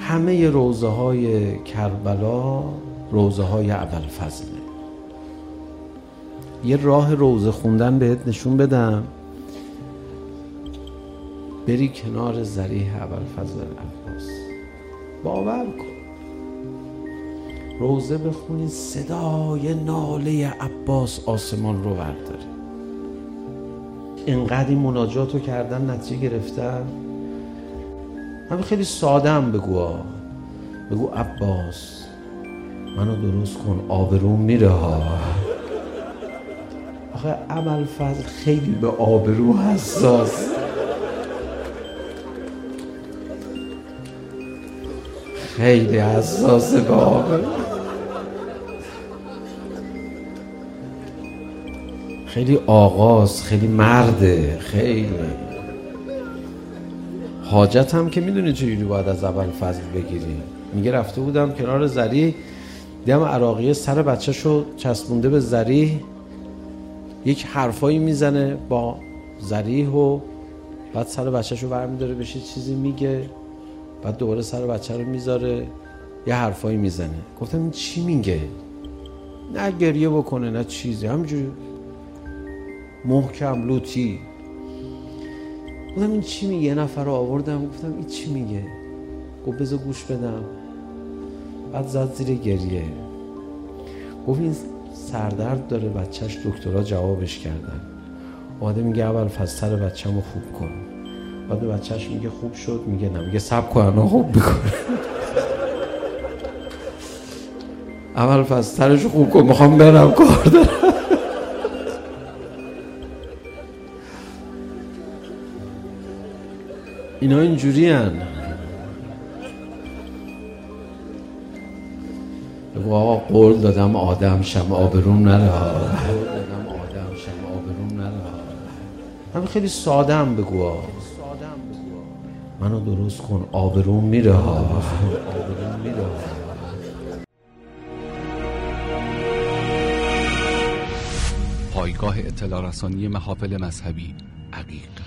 همه روضه های کربلا روضه های ابوالفضله. یه راه روضه خوندن بهت نشون بدم، بری کنار ضریح ابوالفضل عباس، باور کن روضه بخونی صدای ناله عباس آسمان رو برداره. اینقدر این مناجاتو کردن نتیجه گرفتن. همین خیلی ساده هم بگو عباس منو درست کن آبروم میره ها. آخه ابوالفضل خیلی به آبرو حساس، خیلی حساسه به آبرو، خیلی آغاز، خیلی مرده، خیلی حاجت هم که میدونی چجوری باید از ابوالفضل بگیری. میگه رفته بودم کنار ضریح، دیدم عراقیه سر بچه‌شو چسبونده به ضریح، یک حرفایی میزنه با ضریح و بعد سر بچه‌شو برمی‌داره بهش چیزی میگه، بعد دوباره سر بچه رو میذاره یه حرفایی میزنه. گفتم این چی میگه؟ نه گریه بکنه نه چیزی، همینجوری محکم لوتی. گفتم این چی میگه؟ یه نفر رو آوردم گفتم این چی میگه؟ گفت بذار گوش بدم. بعد زد زیر گریه، گفت این سردرد داره بچهش دکترها جوابش کردن، اومده میگه ابوالفضل سر بچه‌مو خوب کن. بعد بچهش میگه خوب شد، میگه نه، میگه صبر کن الان خوب میکنه. ابوالفضل سرشو خوب کن میخوام برم کار دارم. اینا اینجوری هن. بگو آقا قول دادم آدم شم آبروم نره ها. همین خیلی ساده هم بگو منو درست کن آبروم میره ها. پایگاه اطلاع رسانی محافل مذهبی عقیق.